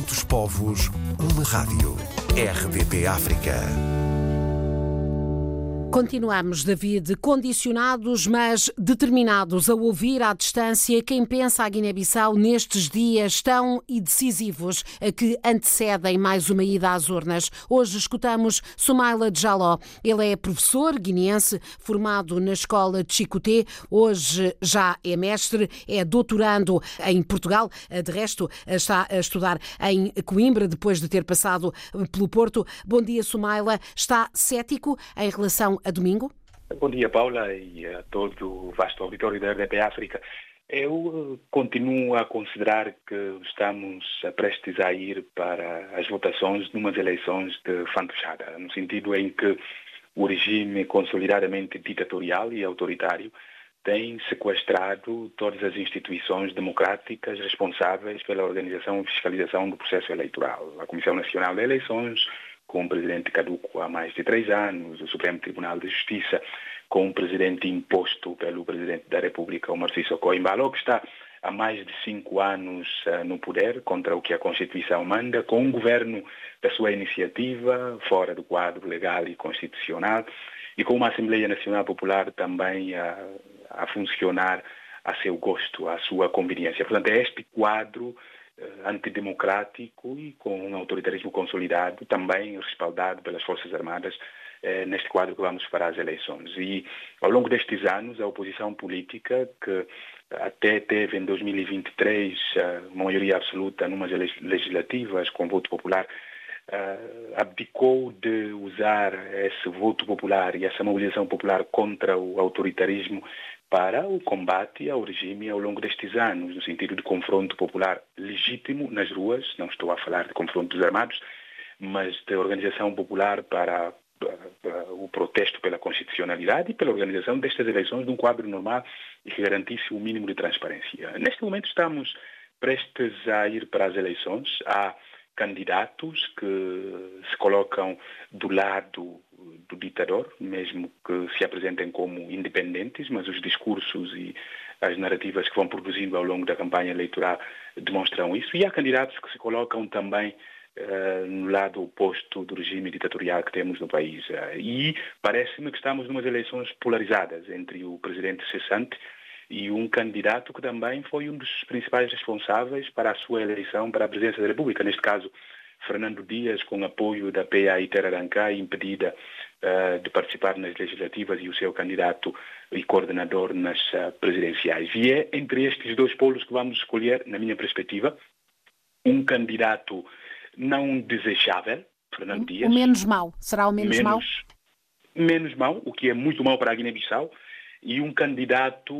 Muitos povos, uma rádio. RDP África. Continuamos, David, condicionados, mas determinados a ouvir à distância quem pensa a Guiné-Bissau nestes dias tão decisivos que antecedem mais uma ida às urnas. Hoje escutamos Soumaila Djaló. Ele é professor guineense, formado na escola de Chicoté. Hoje já é mestre, é doutorando em Portugal. De resto, está a estudar em Coimbra, depois de ter passado pelo Porto. Bom dia, Soumaila. Está cético em relação a domingo? Bom dia, Paula, e a todo o vasto auditório da RDP África. Eu continuo a considerar que estamos prestes a ir para as votações numas eleições de fantochada, no sentido em que o regime consolidadamente ditatorial e autoritário tem sequestrado todas as instituições democráticas responsáveis pela organização e fiscalização do processo eleitoral. A Comissão Nacional de Eleições, com um presidente caduco há mais de 3 anos, o Supremo Tribunal de Justiça, com um presidente imposto pelo Presidente da República, o Sissoko Embalo, que está há mais de 5 anos no poder, contra o que a Constituição manda, com um governo da sua iniciativa, fora do quadro legal e constitucional, e com uma Assembleia Nacional Popular também a funcionar a seu gosto, à sua conveniência. Portanto, é este quadro antidemocrático e com um autoritarismo consolidado, também respaldado pelas Forças Armadas, neste quadro que vamos para as eleições. E ao longo destes anos, a oposição política, que até teve em 2023 uma maioria absoluta numas legislativas com voto popular, abdicou de usar esse voto popular e essa mobilização popular contra o autoritarismo para o combate ao regime ao longo destes anos, no sentido de confronto popular legítimo nas ruas, não estou a falar de confrontos armados, mas de organização popular para o protesto pela constitucionalidade e pela organização destas eleições num quadro normal e que garantisse o mínimo de transparência. Neste momento estamos prestes a ir para as eleições. Há candidatos que se colocam do lado do ditador, mesmo que se apresentem como independentes, mas os discursos e as narrativas que vão produzindo ao longo da campanha eleitoral demonstram isso. E há candidatos que se colocam também no lado oposto do regime ditatorial que temos no país. E parece-me que estamos numas eleições polarizadas entre o presidente cessante e um candidato que também foi um dos principais responsáveis para a sua eleição para a presidência da República, neste caso Fernando Dias, com apoio da PAI Terarancá, impedida de participar nas legislativas, e o seu candidato e coordenador nas presidenciais. E é entre estes dois polos que vamos escolher, na minha perspectiva, um candidato não desejável, Fernando Dias. O menos mau. Será o menos mau? Menos mau, o que é muito mau para a Guiné-Bissau, e um candidato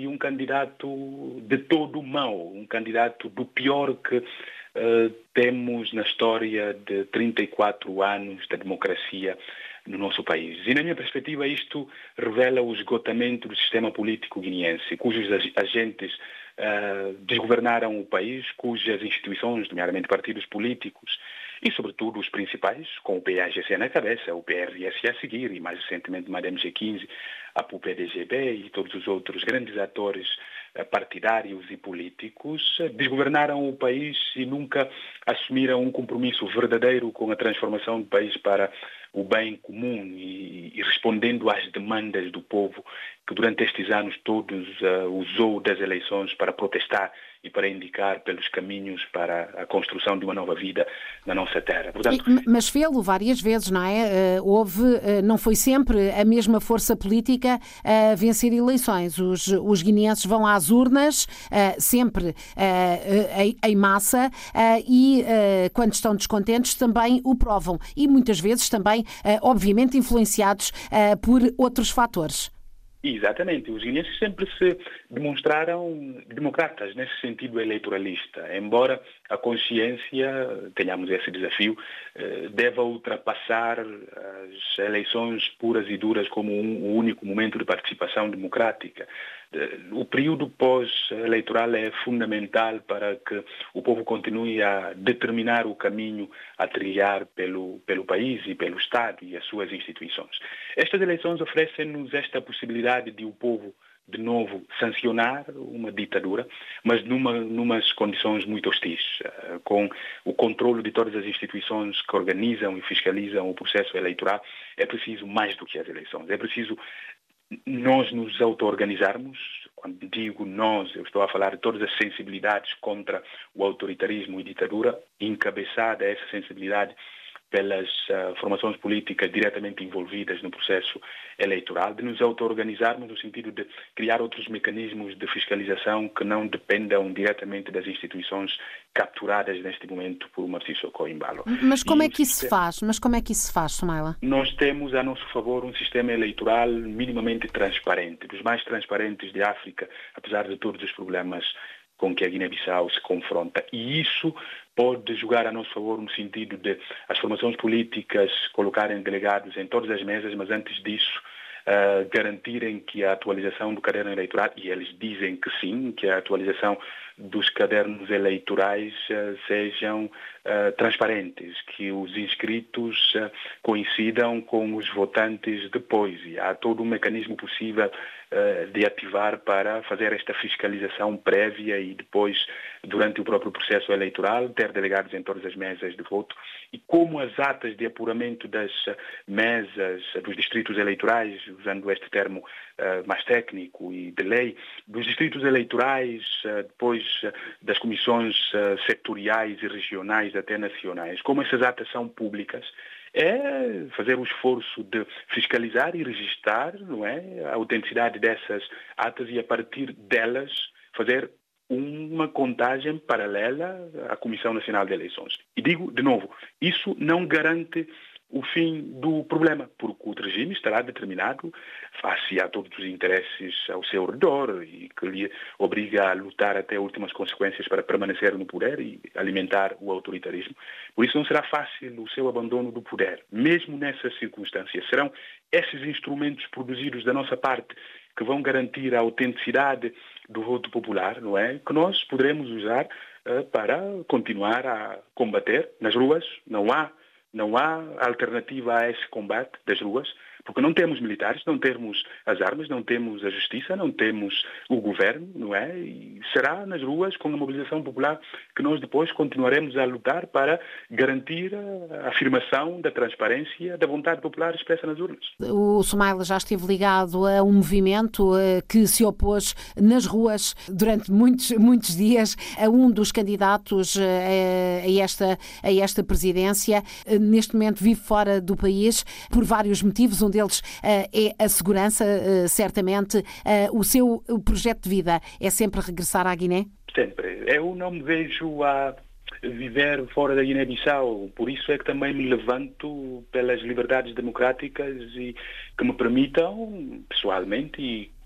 de todo mau, um candidato do pior que temos na história de 34 anos da democracia no nosso país. E na minha perspectiva isto revela o esgotamento do sistema político guineense, cujos agentes desgovernaram o país, cujas instituições, nomeadamente partidos políticos, e sobretudo os principais, com o PAGC na cabeça, o PRS a seguir, e mais recentemente o MADEM-G15, a PUPDGB e todos os outros grandes atores partidários e políticos, desgovernaram o país e nunca assumiram um compromisso verdadeiro com a transformação do país para o bem comum e respondendo às demandas do povo que durante estes anos todos usou das eleições para protestar e para indicar pelos caminhos para a construção de uma nova vida na nossa terra. Portanto, mas fê-lo várias vezes, não é? Não foi sempre a mesma força política a vencer eleições. Os guineenses vão às urnas sempre em massa e quando estão descontentes também o provam. E muitas vezes também, obviamente, influenciados por outros fatores. Exatamente. Os guineenses sempre se demonstraram democratas nesse sentido eleitoralista, embora a consciência, tenhamos esse desafio, deva ultrapassar as eleições puras e duras como um único momento de participação democrática. O período pós-eleitoral é fundamental para que o povo continue a determinar o caminho a trilhar pelo país e pelo Estado e as suas instituições. Estas eleições oferecem-nos esta possibilidade de o povo de novo, sancionar uma ditadura, mas numas condições muito hostis, com o controle de todas as instituições que organizam e fiscalizam o processo eleitoral. É preciso mais do que as eleições. É preciso nós nos auto-organizarmos. Quando digo nós, eu estou a falar de todas as sensibilidades contra o autoritarismo e ditadura, encabeçada essa sensibilidade pelas formações políticas diretamente envolvidas no processo eleitoral, de nos auto-organizarmos no sentido de criar outros mecanismos de fiscalização que não dependam diretamente das instituições capturadas neste momento por Marcial Socorro Embalo. Mas como é que isso se faz? Somaila? Nós temos a nosso favor um sistema eleitoral minimamente transparente, dos mais transparentes de África, apesar de todos os problemas com que a Guiné-Bissau se confronta. E isso pode jogar a nosso favor no sentido de as formações políticas colocarem delegados em todas as mesas, mas antes disso garantirem que a atualização do caderno eleitoral, e eles dizem que sim, que a atualização dos cadernos eleitorais sejam transparentes, que os inscritos coincidam com os votantes depois. E há todo um mecanismo possível de ativar para fazer esta fiscalização prévia e depois, durante o próprio processo eleitoral, ter delegados em todas as mesas de voto. E como as atas de apuramento das mesas, dos distritos eleitorais, usando este termo mais técnico e de lei, dos distritos eleitorais, depois das comissões setoriais e regionais até nacionais, como essas atas são públicas, é fazer o esforço de fiscalizar e registrar, não é, a autenticidade dessas atas e, a partir delas, fazer uma contagem paralela à Comissão Nacional de Eleições. E digo, de novo, isso não garante o fim do problema, porque o regime estará determinado face a todos os interesses ao seu redor e que lhe obriga a lutar até últimas consequências para permanecer no poder e alimentar o autoritarismo. Por isso não será fácil o seu abandono do poder. Mesmo nessas circunstâncias, serão esses instrumentos produzidos da nossa parte que vão garantir a autenticidade do voto popular, não é? Que nós poderemos usar para continuar a combater nas ruas. Não há alternativa a esse combate das ruas, porque não temos militares, não temos as armas, não temos a justiça, não temos o governo, não é? E será nas ruas, com a mobilização popular, que nós depois continuaremos a lutar para garantir a afirmação da transparência da vontade popular expressa nas urnas. O Somaila já esteve ligado a um movimento que se opôs nas ruas durante muitos dias a um dos candidatos a esta presidência. Neste momento vive fora do país por vários motivos. Um deles é a segurança, certamente. O seu projeto de vida é sempre regressar à Guiné? Sempre. Eu não me vejo a viver fora da Guiné-Bissau. Por isso é que também me levanto pelas liberdades democráticas e que me permitam, pessoalmente,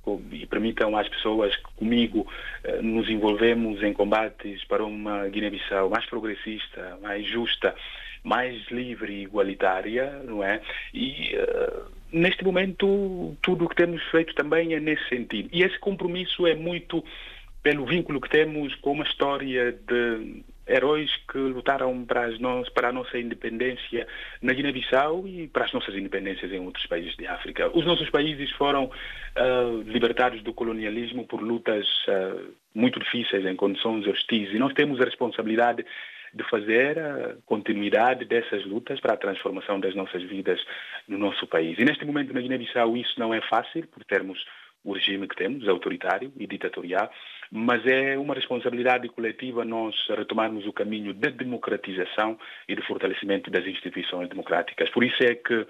e permitam às pessoas que comigo nos envolvemos em combates para uma Guiné-Bissau mais progressista, mais justa, mais livre e igualitária, não é? E neste momento tudo o que temos feito também é nesse sentido. E esse compromisso é muito pelo vínculo que temos com uma história de heróis que lutaram para a nossa independência na Guiné-Bissau e para as nossas independências em outros países de África. Os nossos países foram libertados do colonialismo por lutas muito difíceis em condições hostis e nós temos a responsabilidade de fazer a continuidade dessas lutas para a transformação das nossas vidas no nosso país. E neste momento na Guiné-Bissau isso não é fácil, por termos o regime que temos, autoritário e ditatorial, mas é uma responsabilidade coletiva nós retomarmos o caminho de democratização e de fortalecimento das instituições democráticas. Por isso é que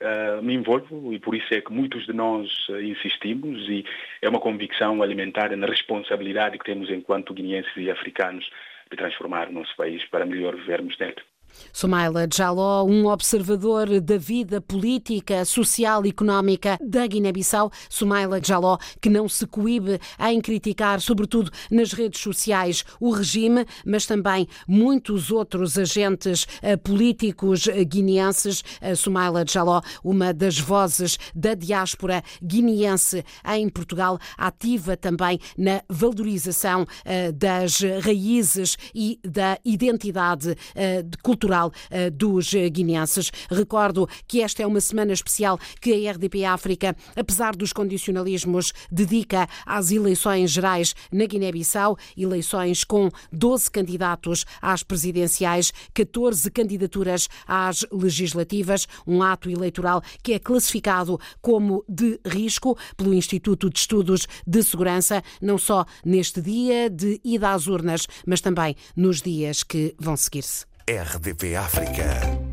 me envolvo e por isso é que muitos de nós insistimos e é uma convicção alimentada na responsabilidade que temos enquanto guineenses e africanos de transformar o nosso país para melhor vivermos nele. Somaila Jaló, um observador da vida política, social e económica da Guiné-Bissau. Somaila Jaló, que não se coíbe em criticar, sobretudo nas redes sociais, o regime, mas também muitos outros agentes políticos guineenses. Somaila Jaló, uma das vozes da diáspora guineense em Portugal, ativa também na valorização das raízes e da identidade cultural cultural dos guineenses. Recordo que esta é uma semana especial que a RDP África, apesar dos condicionalismos, dedica às eleições gerais na Guiné-Bissau, eleições com 12 candidatos às presidenciais, 14 candidaturas às legislativas, um ato eleitoral que é classificado como de risco pelo Instituto de Estudos de Segurança, não só neste dia de ida às urnas, mas também nos dias que vão seguir-se. RDP África.